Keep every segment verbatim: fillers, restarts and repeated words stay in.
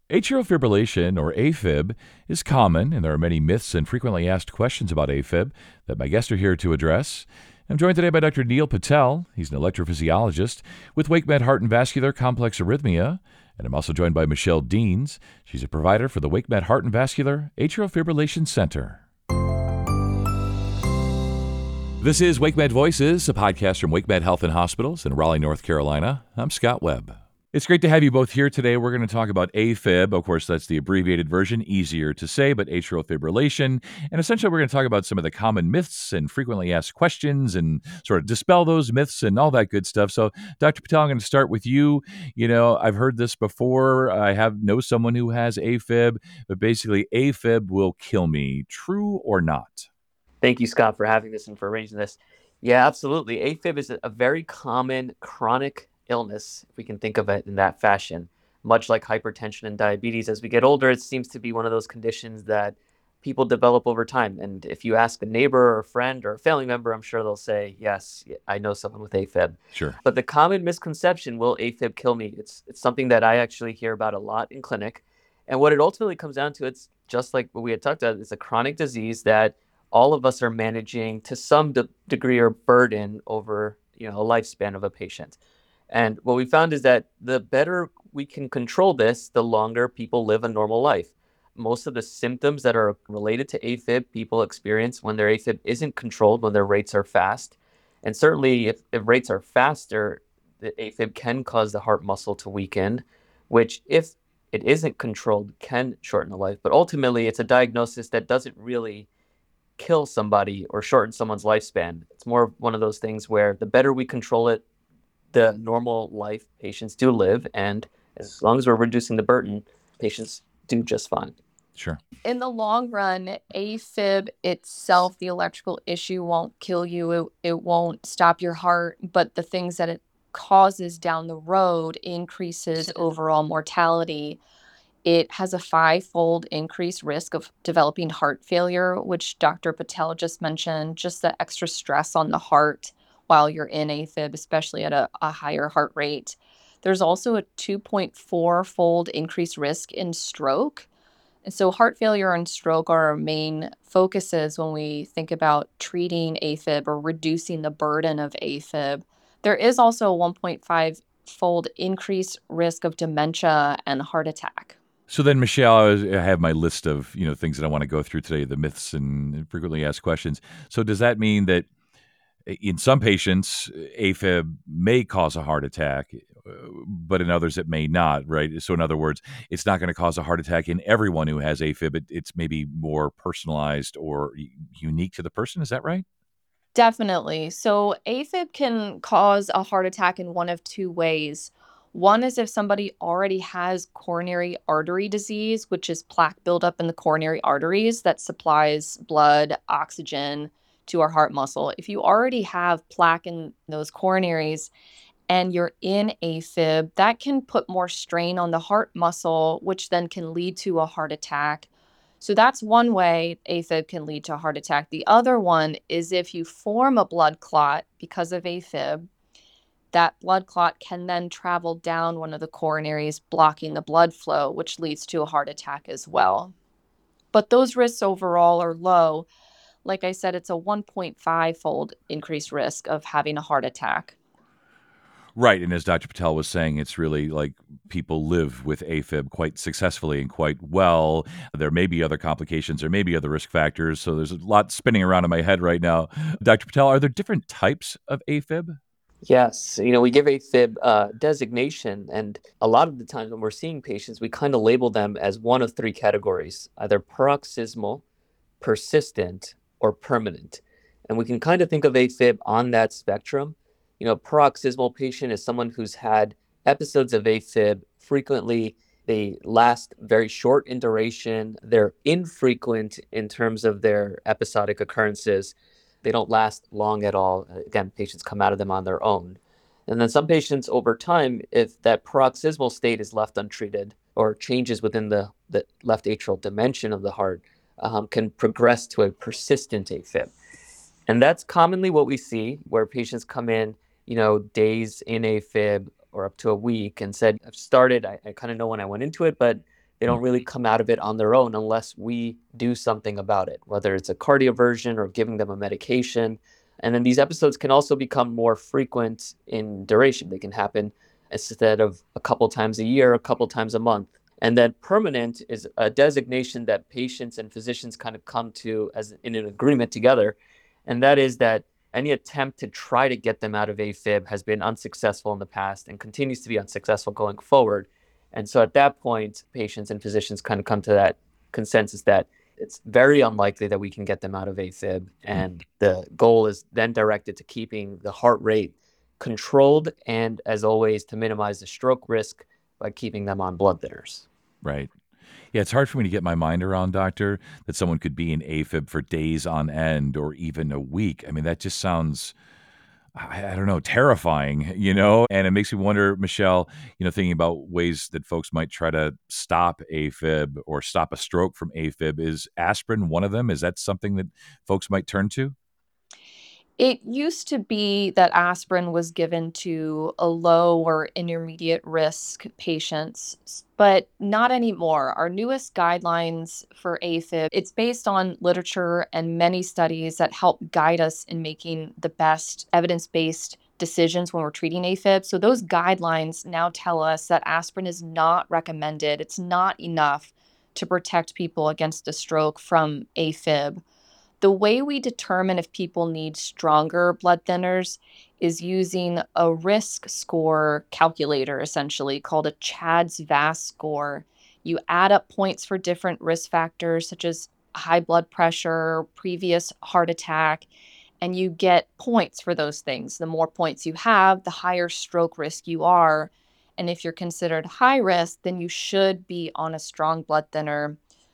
Atrial fibrillation, or AFib, is common, and there are many myths and frequently asked questions about AFib that my guests are here to address. I'm joined today by Doctor Neil Patel. He's an electrophysiologist with WakeMed Heart and Vascular Complex Arrhythmia. And I'm also joined by Michelle Deans. She's a provider for the WakeMed Heart and Vascular Atrial Fibrillation Center. This is WakeMed Voices, a podcast from WakeMed Health and Hospitals in Raleigh, North Carolina. I'm Scott Webb. It's great to have you both here today. We're going to talk about AFib. Of course, that's the abbreviated version, easier to say, but atrial fibrillation. And essentially, we're going to talk about some of the common myths and frequently asked questions and sort of dispel those myths and all that good stuff. So, Doctor Patel, I'm going to start with you. You know, I've heard this before. I have know someone who has AFib, but basically, AFib will kill me. True or not? Thank you, Scott, for having this and for arranging this. Yeah, absolutely. AFib is a very common chronic illness, if we can think of it in that fashion. Much like hypertension and diabetes, as we get older, it seems to be one of those conditions that people develop over time. And if you ask a neighbor or a friend or a family member, I'm sure they'll say, yes, I know someone with AFib. Sure. But the common misconception, will AFib kill me? It's, it's something that I actually hear about a lot in clinic. And what it ultimately comes down to, it's just like what we had talked about, it's a chronic disease that all of us are managing to some de- degree or burden over, you know, a lifespan of a patient. And what we found is that the better we can control this, the longer people live a normal life. Most of the symptoms that are related to AFib, people experience when their AFib isn't controlled, when their rates are fast. And certainly if, if rates are faster, the AFib can cause the heart muscle to weaken, which if it isn't controlled can shorten the life. But ultimately, it's a diagnosis that doesn't really kill somebody or shorten someone's lifespan. It's more one of those things where the better we control it, the normal life patients do live. And as long as we're reducing the burden, patients do just fine. Sure. In the long run, AFib itself, the electrical issue, won't kill you. It, it won't stop your heart, but the things that it causes down the road increases overall mortality. It has a five-fold increased risk of developing heart failure, which Doctor Patel just mentioned, just the extra stress on the heart while you're in AFib, especially at a, a higher heart rate. There's also a two point four fold increased risk in stroke. And so heart failure and stroke are our main focuses when we think about treating AFib or reducing the burden of AFib. There is also a one point five fold increased risk of dementia and heart attack. So then, Michelle, I have my list of, you know, things that I want to go through today, the myths and frequently asked questions. So does that mean that in some patients, AFib may cause a heart attack, but in others it may not, right? So in other words, it's not going to cause a heart attack in everyone who has AFib. It, it's maybe more personalized or unique to the person. Is that right? Definitely. So AFib can cause a heart attack in one of two ways. One is if somebody already has coronary artery disease, which is plaque buildup in the coronary arteries that supplies blood, oxygen to our heart muscle. If you already have plaque in those coronaries and you're in AFib, that can put more strain on the heart muscle, which then can lead to a heart attack. So that's one way AFib can lead to a heart attack. The other one is if you form a blood clot because of AFib, that blood clot can then travel down one of the coronaries, blocking the blood flow, which leads to a heart attack as well. But those risks overall are low. Like I said, it's a one point five fold increased risk of having a heart attack. Right. And as Doctor Patel was saying, it's really like people live with AFib quite successfully and quite well. There may be other complications, there may be other risk factors. So there's a lot spinning around in my head right now. Doctor Patel, are there different types of AFib? Yes, you know, we give AFib uh, designation, and a lot of the times when we're seeing patients, we kind of label them as one of three categories, either paroxysmal, persistent, or permanent. And we can kind of think of AFib on that spectrum. You know, paroxysmal patient is someone who's had episodes of AFib frequently. They last very short in duration. They're infrequent in terms of their episodic occurrences. They don't last long at all. Again, patients come out of them on their own. And then some patients over time, if that paroxysmal state is left untreated or changes within the, the left atrial dimension of the heart, um, can progress to a persistent AFib. And that's commonly what we see, where patients come in, you know, days in AFib or up to a week and said, I've started, I, I kind of know when I went into it, but They don't really come out of it on their own unless we do something about it, whether it's a cardioversion or giving them a medication. And then these episodes can also become more frequent in duration. They can happen instead of a couple times a year, a couple times a month. And then permanent is a designation that patients and physicians kind of come to as in an agreement together. And that is that any attempt to try to get them out of AFib has been unsuccessful in the past and continues to be unsuccessful going forward. And so at that point, patients and physicians kind of come to that consensus that it's very unlikely that we can get them out of AFib. And the goal is then directed to keeping the heart rate controlled and, as always, to minimize the stroke risk by keeping them on blood thinners. Right. Yeah, it's hard for me to get my mind around, doctor, that someone could be in AFib for days on end or even a week. I mean, that just sounds, I, I don't know, terrifying, you know? And it makes me wonder, Michelle, you know, thinking about ways that folks might try to stop AFib or stop a stroke from AFib. Is aspirin one of them? Is that something that folks might turn to? It used to be that aspirin was given to a low or intermediate risk patients, but not anymore. Our newest guidelines for AFib, it's based on literature and many studies that help guide us in making the best evidence-based decisions when we're treating AFib. So those guidelines now tell us that aspirin is not recommended. It's not enough to protect people against a stroke from AFib. The way we determine if people need stronger blood thinners is using a risk score calculator, essentially called a CHADS-V A S score. You add up points for different risk factors, such as high blood pressure, previous heart attack, and you get points for those things. The more points you have, the higher stroke risk you are. And if you're considered high risk, then you should be on a strong blood thinner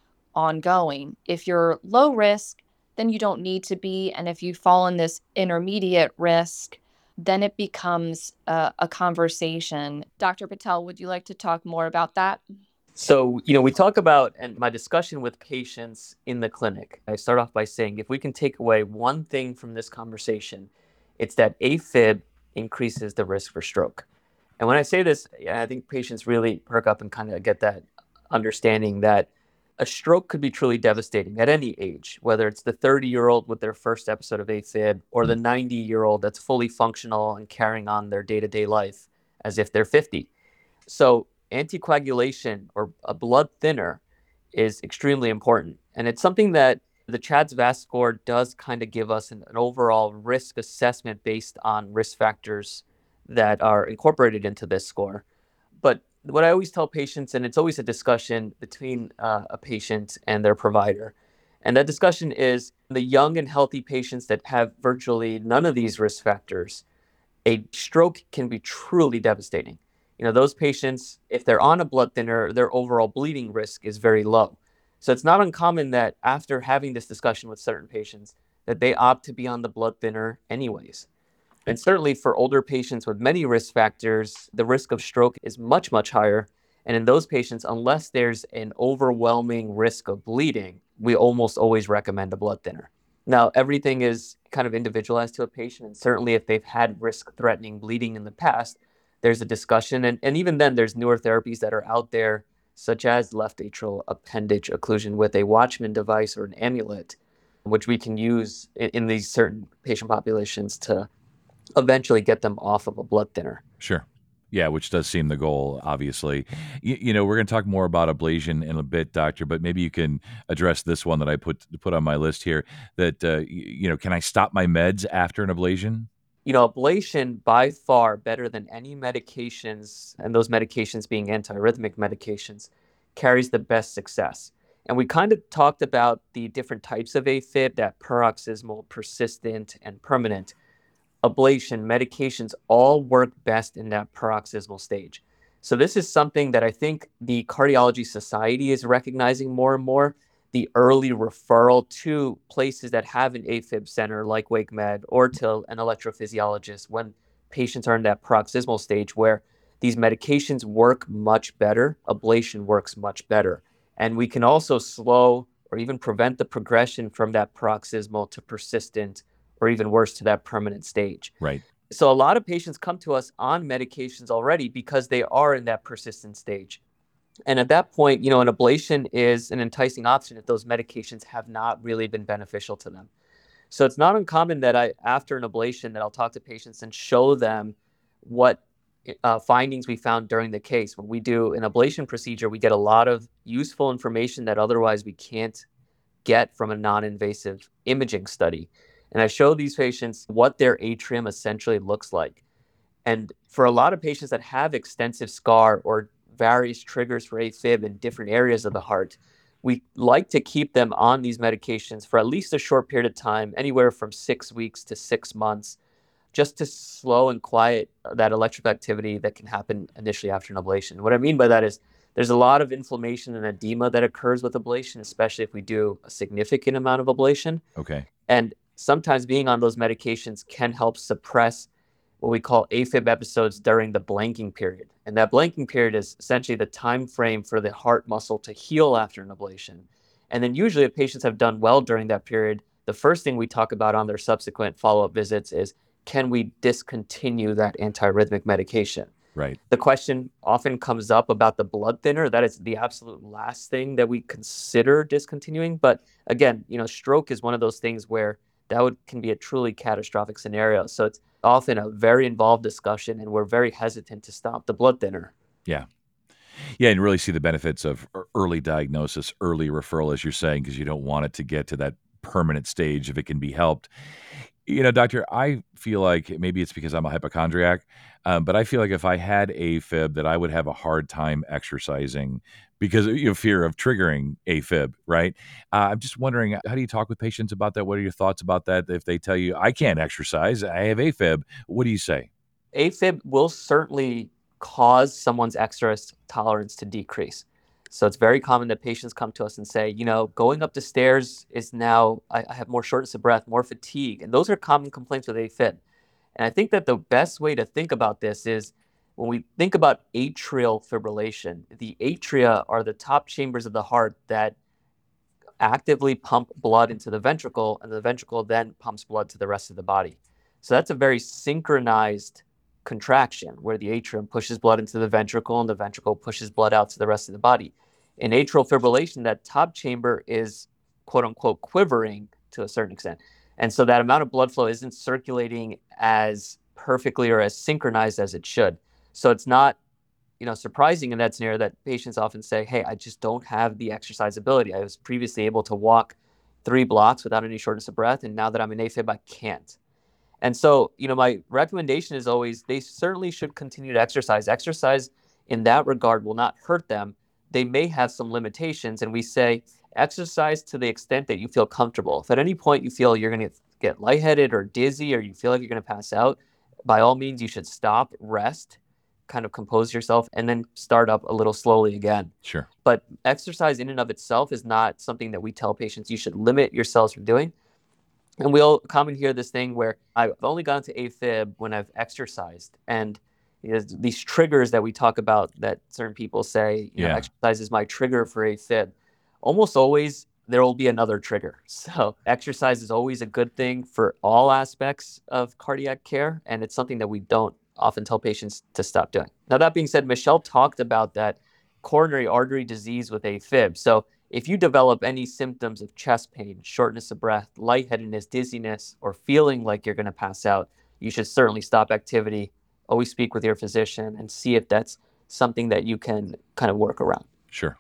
ongoing. If you're low risk, then you don't need to be. And if you fall in this intermediate risk, then it becomes a, a conversation. Doctor Patel, would you like to talk more about that? So, you know, we talk about, and my discussion with patients in the clinic, I start off by saying, if we can take away one thing from this conversation, it's that AFib increases the risk for stroke. And when I say this, I think patients really perk up and kind of get that understanding that a stroke could be truly devastating at any age, whether it's the thirty-year-old with their first episode of AFib or the ninety-year-old that's fully functional and carrying on their day-to-day life as if they're fifty. So anticoagulation or a blood thinner is extremely important. And it's something that the CHADS-V A S score does kind of give us an, an overall risk assessment based on risk factors that are incorporated into this score. But what I always tell patients, and it's always a discussion between uh, a patient and their provider, and that discussion is the young and healthy patients that have virtually none of these risk factors, a stroke can be truly devastating. You know, those patients, if they're on a blood thinner, their overall bleeding risk is very low. So it's not uncommon that after having this discussion with certain patients, that they opt to be on the blood thinner anyways. And certainly for older patients with many risk factors, the risk of stroke is much, much higher. And in those patients, unless there's an overwhelming risk of bleeding, we almost always recommend a blood thinner. Now, everything is kind of individualized to a patient. And certainly if they've had risk-threatening bleeding in the past, there's a discussion. And, and even then, there's newer therapies that are out there, such as left atrial appendage occlusion with a Watchman device or an amulet, which we can use in, in these certain patient populations to eventually get them off of a blood thinner. Sure. Yeah, which does seem the goal, obviously. You, you know, we're going to talk more about ablation in a bit, doctor, but maybe you can address this one that I put put on my list here, that, uh, you know, can I stop my meds after an ablation? You know, ablation by far better than any medications, and those medications being antiarrhythmic medications, carries the best success. And we kind of talked about the different types of AFib, that paroxysmal, persistent, and permanent. Ablation, medications all work best in that paroxysmal stage. So this is something that I think the Cardiology Society is recognizing more and more, the early referral to places that have an AFib center like WakeMed or to an electrophysiologist when patients are in that paroxysmal stage where these medications work much better, ablation works much better. And we can also slow or even prevent the progression from that paroxysmal to persistent or even worse to that permanent stage. Right. So a lot of patients come to us on medications already because they are in that persistent stage. And at that point, you know, an ablation is an enticing option if those medications have not really been beneficial to them. So it's not uncommon that I, after an ablation, that I'll talk to patients and show them what uh, findings we found during the case. When we do an ablation procedure, we get a lot of useful information that otherwise we can't get from a non-invasive imaging study. And I show these patients what their atrium essentially looks like. And for a lot of patients that have extensive scar or various triggers for AFib in different areas of the heart, we like to keep them on these medications for at least a short period of time, anywhere from six weeks to six months, just to slow and quiet that electrical activity that can happen initially after an ablation. What I mean by that is there's a lot of inflammation and edema that occurs with ablation, especially if we do a significant amount of ablation. Okay. And sometimes being on those medications can help suppress what we call AFib episodes during the blanking period. And that blanking period is essentially the time frame for the heart muscle to heal after an ablation. And then usually if patients have done well during that period, the first thing we talk about on their subsequent follow-up visits is, can we discontinue that antiarrhythmic medication? Right. The question often comes up about the blood thinner. That is the absolute last thing that we consider discontinuing. But again, you know, stroke is one of those things where that would can be a truly catastrophic scenario. So it's often a very involved discussion, and we're very hesitant to stop the blood thinner. Yeah. Yeah, and really see the benefits of early diagnosis, early referral, as you're saying, because you don't want it to get to that permanent stage if it can be helped. You know, doctor, I feel like maybe it's because I'm a hypochondriac, um, but I feel like if I had AFib, that I would have a hard time exercising because of you know, fear of triggering AFib, right? Uh, I'm just wondering, how do you talk with patients about that? What are your thoughts about that? If they tell you, I can't exercise, I have AFib, what do you say? AFib will certainly cause someone's exercise tolerance to decrease. So it's very common that patients come to us and say, you know, going up the stairs is now, I, I have more shortness of breath, more fatigue. And those are common complaints with AFib. And I think that the best way to think about this is when we think about atrial fibrillation, the atria are the top chambers of the heart that actively pump blood into the ventricle, and the ventricle then pumps blood to the rest of the body. So that's a very synchronized contraction where the atrium pushes blood into the ventricle and the ventricle pushes blood out to the rest of the body. In atrial fibrillation, that top chamber is quote unquote quivering to a certain extent. And so that amount of blood flow isn't circulating as perfectly or as synchronized as it should. So it's not, you know, surprising in that scenario that patients often say, hey, I just don't have the exercise ability. I was previously able to walk three blocks without any shortness of breath, and now that I'm in AFib, I can't. And so, you know, my recommendation is always they certainly should continue to exercise. Exercise in that regard will not hurt them. They may have some limitations, and we say exercise to the extent that you feel comfortable. If at any point you feel you're going to get lightheaded or dizzy or you feel like you're going to pass out, by all means, you should stop, rest, kind of compose yourself, and then start up a little slowly again. Sure. But exercise in and of itself is not something that we tell patients you should limit yourselves from doing. And we'll commonly hear this thing where I've only gone to AFib when I've exercised. And you know, these triggers that we talk about that certain people say, you know, Yeah. exercise is my trigger for AFib. Almost always there will be another trigger. So exercise is always a good thing for all aspects of cardiac care. And it's something that we don't often tell patients to stop doing. Now, that being said, Michelle talked about that coronary artery disease with AFib. So if you develop any symptoms of chest pain, shortness of breath, lightheadedness, dizziness, or feeling like you're going to pass out, you should certainly stop activity. Always speak with your physician and see if that's something that you can kind of work around. Sure.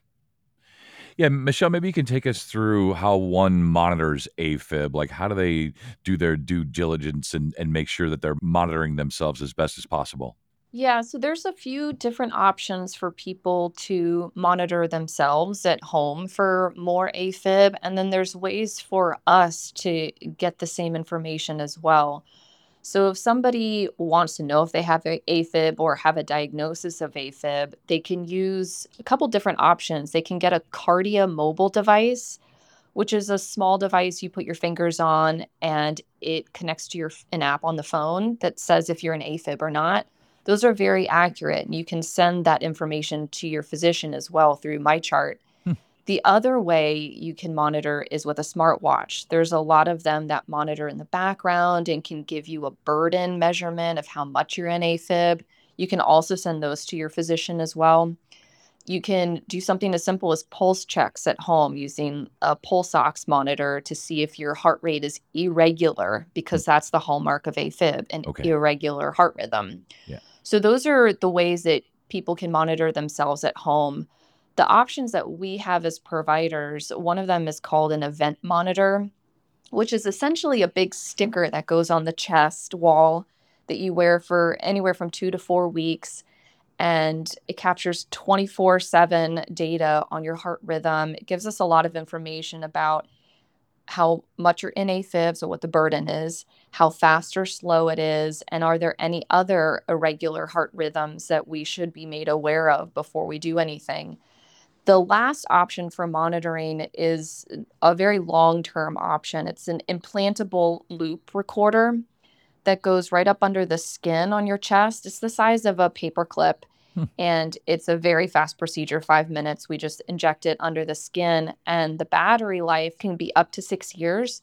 Yeah, Michelle, maybe you can take us through how one monitors AFib. Like, how do they do their due diligence and, and make sure that they're monitoring themselves as best as possible? Yeah, so there's a few different options for people to monitor themselves at home for more AFib, and then there's ways for us to get the same information as well. So if somebody wants to know if they have a AFib or have a diagnosis of AFib, they can use a couple different options. They can get a Cardia mobile device, which is a small device you put your fingers on, and it connects to your an app on the phone that says if you're an AFib or not. Those are very accurate, and you can send that information to your physician as well through MyChart. Hmm. The other way you can monitor is with a smartwatch. There's a lot of them that monitor in the background and can give you a burden measurement of how much you're in AFib. You can also send those to your physician as well. You can do something as simple as pulse checks at home using a pulse ox monitor to see if your heart rate is irregular, because that's the hallmark of AFib, an Okay. irregular heart rhythm. Yeah. So those are the ways that people can monitor themselves at home. The options that we have as providers, one of them is called an event monitor, which is essentially a big sticker that goes on the chest wall that you wear for anywhere from two to four weeks. And it captures twenty-four seven data on your heart rhythm. It gives us a lot of information about how much you're in AFib, so what the burden is, how fast or slow it is, and are there any other irregular heart rhythms that we should be made aware of before we do anything. The last option for monitoring is a very long-term option. It's an implantable loop recorder that goes right up under the skin on your chest. It's the size of a paperclip, Hmm. and it's a very fast procedure, five minutes. We just inject it under the skin, and the battery life can be up to six years.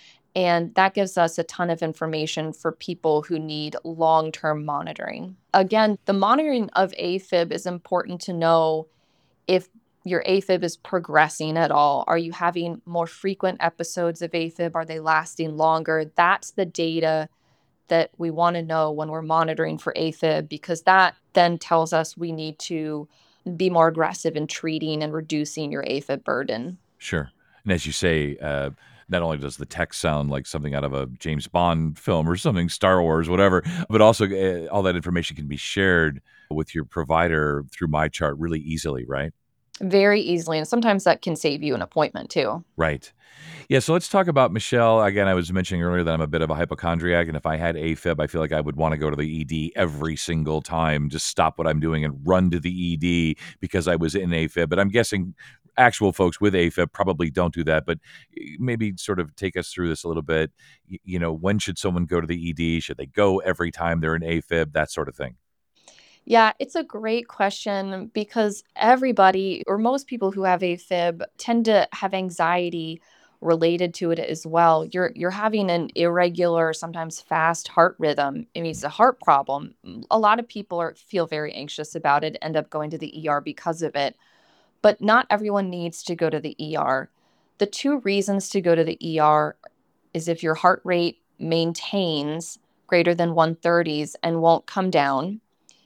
And that gives us a ton of information for people who need long-term monitoring. Again, the monitoring of AFib is important to know if your AFib is progressing at all. Are you having more frequent episodes of AFib? Are they lasting longer? That's the data that we want to know when we're monitoring for AFib, because that then tells us we need to be more aggressive in treating and reducing your AFib burden. Sure. And as you say, uh, not only does the text sound like something out of a James Bond film or something, Star Wars, whatever, but also uh, all that information can be shared with your provider through MyChart really easily, right? Very easily. And sometimes that can save you an appointment too. Right. Yeah, so let's talk about Michelle. Again, I was mentioning earlier that I'm a bit of a hypochondriac, and if I had AFib, I feel like I would want to go to the E D every single time, just stop what I'm doing and run to the E D because I was in AFib. But I'm guessing actual folks with AFib probably don't do that, but maybe sort of take us through this a little bit. Y- You know, when should someone go to the E D? Should they go every time they're in AFib? That sort of thing. Yeah, it's a great question because everybody, or most people who have AFib, tend to have anxiety related to it as well. You're you're having an irregular, sometimes fast heart rhythm. I mean, it's a heart problem. A lot of people are feel very anxious about it, end up going to the E R because of it. But not everyone needs to go to the E R. The two reasons to go to the E R is if your heart rate maintains greater than one thirties and won't come down,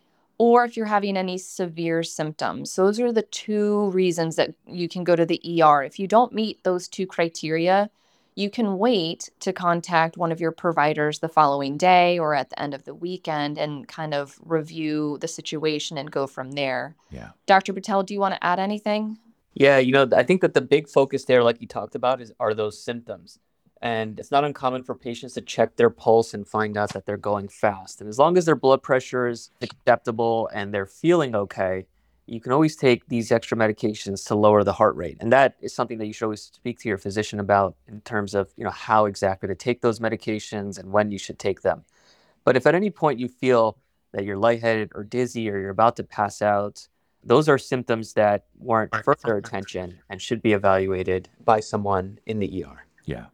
or if you're having any severe symptoms. Those are the two reasons that you can go to the E R. If you don't meet those two criteria, you can wait to contact one of your providers the following day or at the end of the weekend and kind of review the situation and go from there. Yeah. Doctor Patel, do you want to add anything? Yeah, you know, I think that the big focus there, like you talked about, is are those symptoms. And it's not uncommon for patients to check their pulse and find out that they're going fast. And as long as their blood pressure is acceptable and they're feeling okay, you can always take these extra medications to lower the heart rate. And that is something that you should always speak to your physician about in terms of, you know, how exactly to take those medications and when you should take them. But if at any point you feel that you're lightheaded or dizzy or you're about to pass out, those are symptoms that warrant further attention and should be evaluated by someone in the E R. Yeah.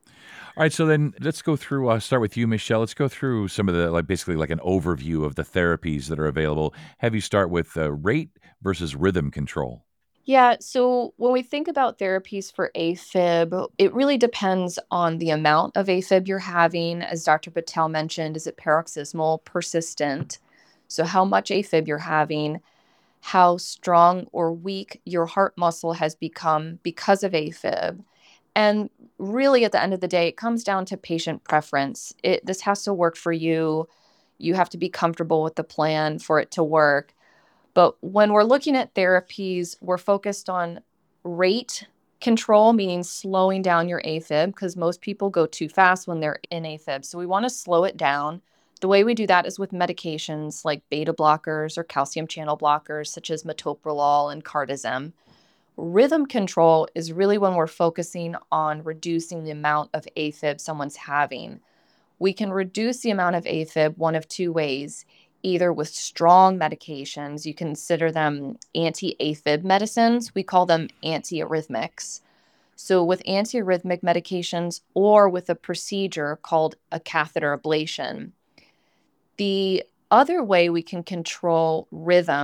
All right, so then let's go through, uh, start with you, Michelle. Let's go through some of the, like basically like an overview of the therapies that are available. Have you start with uh, rate versus rhythm control. Yeah, so when we think about therapies for AFib, it really depends on the amount of AFib you're having. As Doctor Patel mentioned, is it paroxysmal, persistent? So how much AFib you're having, how strong or weak your heart muscle has become because of AFib. And really, at the end of the day, it comes down to patient preference. It, this has to work for you. You have to be comfortable with the plan for it to work. But when we're looking at therapies, we're focused on rate control, meaning slowing down your AFib, because most people go too fast when they're in AFib. So we want to slow it down. The way we do that is with medications like beta blockers or calcium channel blockers, such as metoprolol and cardizem. Rhythm control is really when we're focusing on reducing the amount of AFib someone's having. We can reduce the amount of AFib one of two ways, either with strong medications. You consider them anti-AFib medicines. We call them antiarrhythmics. So with antiarrhythmic medications or with a procedure called a catheter ablation. The other way we can control rhythm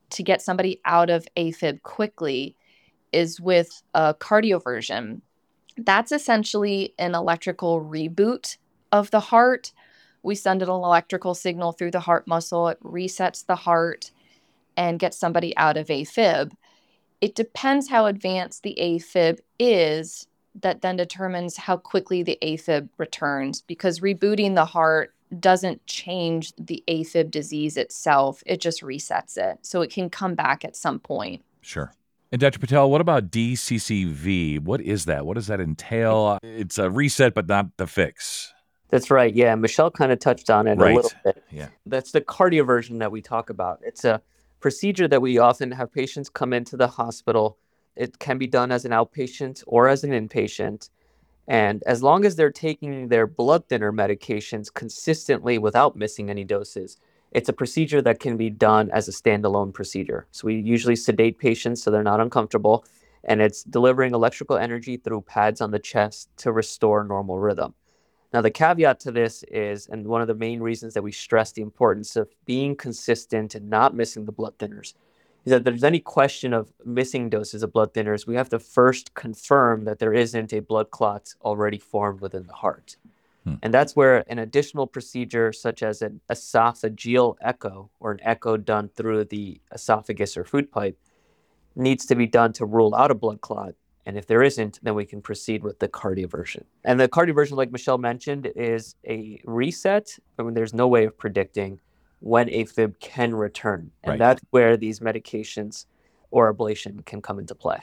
to get somebody out of AFib quickly is with a cardioversion. That's essentially an electrical reboot of the heart. We send an electrical signal through the heart muscle, it resets the heart and gets somebody out of AFib. It depends how advanced the AFib is, that then determines how quickly the AFib returns, because rebooting the heart doesn't change the AFib disease itself. It just resets it. So it can come back at some point. Sure. And Doctor Patel, what about D C C V? What is that? What does that entail? It's a reset, but not the fix. That's right. Yeah. Michelle kind of touched on it right. a little bit. Yeah. That's the cardioversion that we talk about. It's a procedure that we often have patients come into the hospital. It can be done as an outpatient or as an inpatient. And as long as they're taking their blood thinner medications consistently without missing any doses, it's a procedure that can be done as a standalone procedure. So we usually sedate patients so they're not uncomfortable, and it's delivering electrical energy through pads on the chest to restore normal rhythm. Now, the caveat to this is, and one of the main reasons that we stress the importance of being consistent and not missing the blood thinners, is that if there's any question of missing doses of blood thinners, we have to first confirm that there isn't a blood clot already formed within the heart. Hmm. And that's where an additional procedure such as an esophageal echo, or an echo done through the esophagus or food pipe, needs to be done to rule out a blood clot. And if there isn't, then we can proceed with the cardioversion. And the cardioversion, like Michelle mentioned, is a reset. I mean, there's no way of predicting when AFib can return. And right. that's where these medications or ablation can come into play.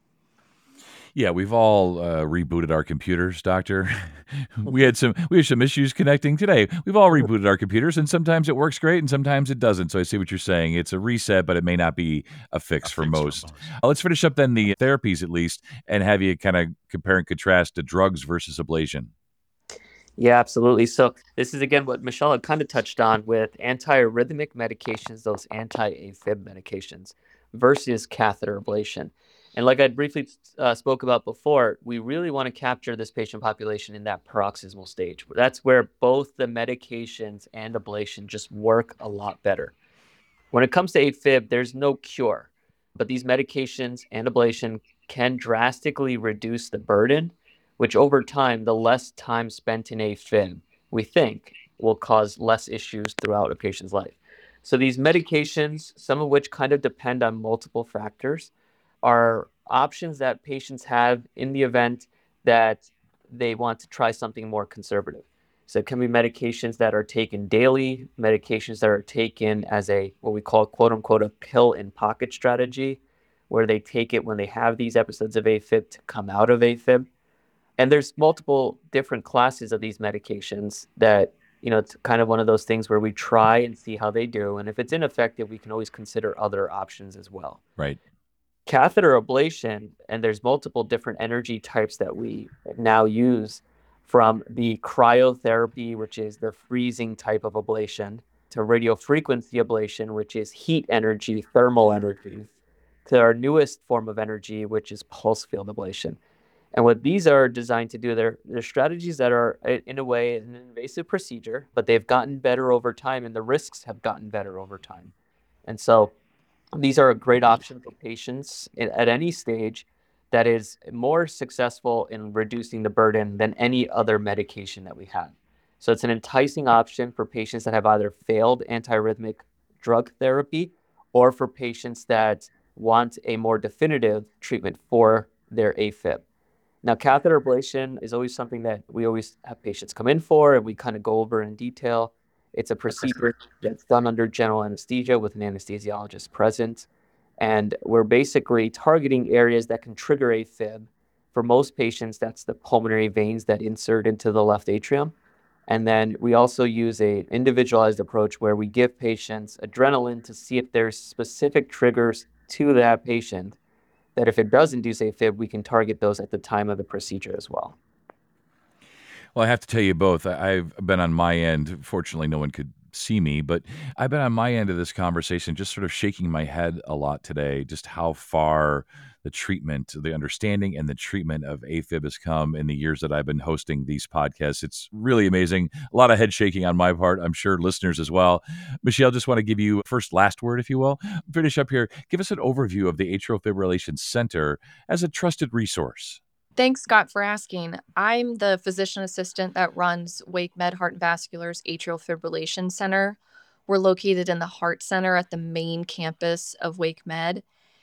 Yeah, we've all uh, rebooted our computers, doctor. we had some we had some issues connecting today. We've all rebooted our computers, and sometimes it works great, and sometimes it doesn't. So I see what you're saying. It's a reset, but it may not be a fix, a for, fix most. for most. Uh, let's finish up then the therapies at least, and have you kind of compare and contrast to drugs versus ablation. Yeah, absolutely. So this is, again, what Michelle had kind of touched on with antiarrhythmic medications, those anti-AFib medications, versus catheter ablation. And like I briefly uh, spoke about before, we really want to capture this patient population in that paroxysmal stage. That's where both the medications and ablation just work a lot better. When it comes to AFib, there's no cure, but these medications and ablation can drastically reduce the burden, which over time, the less time spent in AFib, we think, will cause less issues throughout a patient's life. So these medications, some of which kind of depend on multiple factors, are options that patients have in the event that they want to try something more conservative. So it can be medications that are taken daily, medications that are taken as a, what we call, quote unquote, a pill in pocket strategy, where they take it when they have these episodes of AFib to come out of AFib. And there's multiple different classes of these medications that, you know, it's kind of one of those things where we try and see how they do. And if it's ineffective, we can always consider other options as well. Right. Catheter ablation, and there's multiple different energy types that we now use, from the cryotherapy, which is the freezing type of ablation, to radiofrequency ablation, which is heat energy, thermal energy, to our newest form of energy, which is pulse field ablation. And what these are designed to do, they're, they're strategies that are, in a way, an invasive procedure, but they've gotten better over time, and the risks have gotten better over time. And so these are a great option for patients at any stage that is more successful in reducing the burden than any other medication that we have. So it's an enticing option for patients that have either failed antiarrhythmic drug therapy, or for patients that want a more definitive treatment for their AFib. Now, catheter ablation is always something that we always have patients come in for, and we kind of go over in detail. It's a procedure that's done under general anesthesia with an anesthesiologist present. And we're basically targeting areas that can trigger AFib. For most patients, that's the pulmonary veins that insert into the left atrium. And then we also use an individualized approach where we give patients adrenaline to see if there's specific triggers to that patient, that if it does induce AFib, we can target those at the time of the procedure as well. Well, I have to tell you both. I've been on my end. Fortunately, no one could see me, but I've been on my end of this conversation just sort of shaking my head a lot today, just how far the treatment, the understanding and the treatment of AFib has come in the years that I've been hosting these podcasts. It's really amazing. A lot of head shaking on my part. I'm sure listeners as well. Michelle, just want to give you first last word, if you will. Finish up here. Give us an overview of the Atrial Fibrillation Center as a trusted resource. Thanks, Scott, for asking. I'm the physician assistant that runs WakeMed Heart and Vascular's Atrial Fibrillation Center. We're located in the Heart Center at the main campus of WakeMed.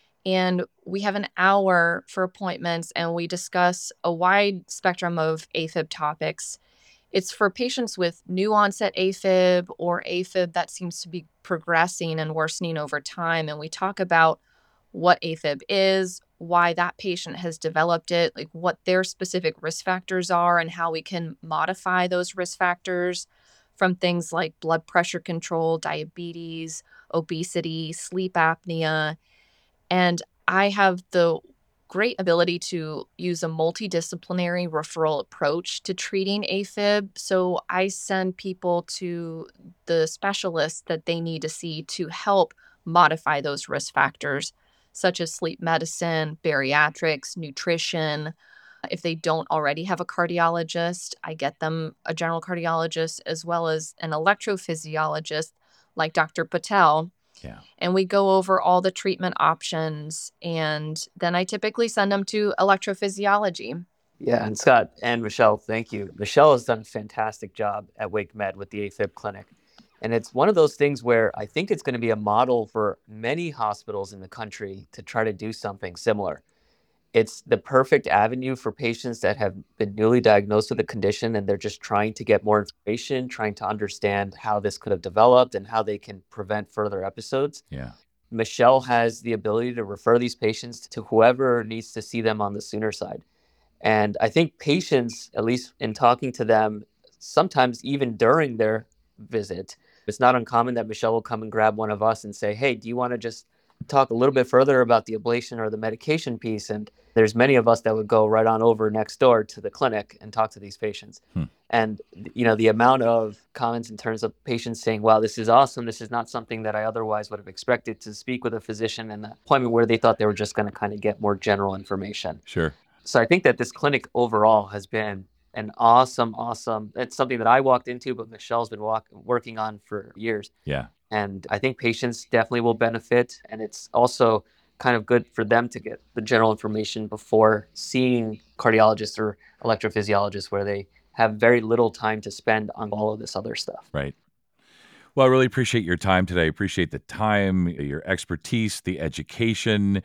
And we have an hour for appointments, and we discuss a wide spectrum of AFib topics. It's for patients with new onset AFib or AFib that seems to be progressing and worsening over time. And we talk about what AFib is, why that patient has developed it, like what their specific risk factors are, and how we can modify those risk factors from things like blood pressure control, diabetes, obesity, sleep apnea. And I have the great ability to use a multidisciplinary referral approach to treating AFib. So I send people to the specialists that they need to see to help modify those risk factors, such as sleep medicine, bariatrics, nutrition. If they don't already have a cardiologist, I get them a general cardiologist as well as an electrophysiologist like Doctor Patel. Yeah. And we go over all the treatment options, and then I typically send them to electrophysiology. Yeah, and Scott and Michelle, thank you. Michelle has done a fantastic job at WakeMed with the AFib clinic. And it's one of those things where I think it's going to be a model for many hospitals in the country to try to do something similar. It's the perfect avenue for patients that have been newly diagnosed with a condition and they're just trying to get more information, trying to understand how this could have developed and how they can prevent further episodes. Yeah. Michelle has the ability to refer these patients to whoever needs to see them on the sooner side. And I think patients, at least in talking to them, sometimes even during their visit, it's not uncommon that Michelle will come and grab one of us and say, hey, do you want to just talk a little bit further about the ablation or the medication piece? And there's many of us that would go right on over next door to the clinic and talk to these patients. Hmm. And, you know, the amount of comments in terms of patients saying, wow, this is awesome. This is not something that I otherwise would have expected, to speak with a physician in the appointment where they thought they were just going to kind of get more general information. Sure. So I think that this clinic overall has been an awesome, awesome, it's something that I walked into, but Michelle's been walk, working on for years. Yeah. And I think patients definitely will benefit. And it's also kind of good for them to get the general information before seeing cardiologists or electrophysiologists, where they have very little time to spend on all of this other stuff. Right. Well, I really appreciate your time today. I appreciate the time, your expertise, the education,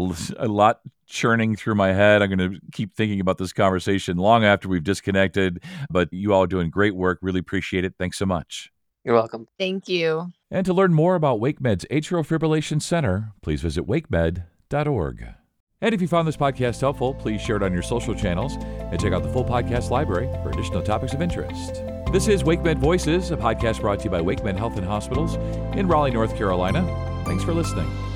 a lot churning through my head. I'm going to keep thinking about this conversation long after we've disconnected, but you all are doing great work. Really appreciate it. Thanks so much. You're welcome. Thank you. And to learn more about WakeMed's Atrial Fibrillation Center, please visit wakemed dot org. And if you found this podcast helpful, please share it on your social channels and check out the full podcast library for additional topics of interest. This is WakeMed Voices, a podcast brought to you by WakeMed Health and Hospitals in Raleigh, North Carolina. Thanks for listening.